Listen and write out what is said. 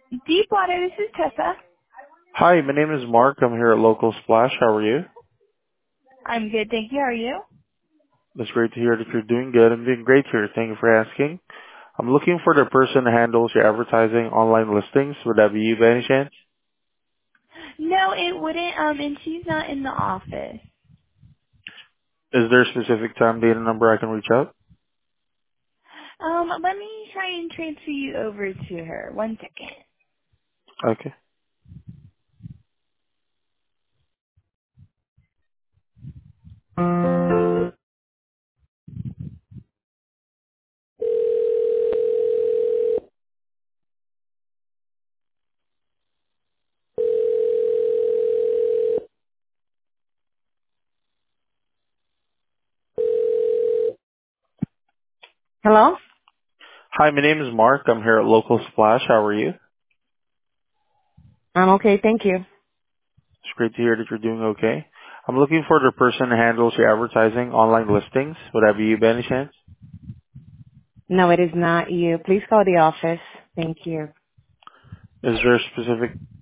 Deepwater, this is Tessa. Hi, my name is Mark. I'm here at Local Splash. How are you? I'm good, thank you. How are you? It's great to hear that you're doing good. I'm doing great here. Thank you for asking. I'm looking for the person who handles your advertising online listings. Would that be you by any chance? No, it wouldn't, and she's not in the office. Is there a specific time, date, and number I can reach out? Let me try and transfer you over to her. One second. Okay. Hello? Hi, my name is Mark. I'm here at Local Splash. How are you? I'm okay, thank you. It's great to hear that you're doing okay. I'm looking for the person who handles your advertising online listings. Would that be you by any chance? No, it is not you. Please call the office. Thank you. Is there a specific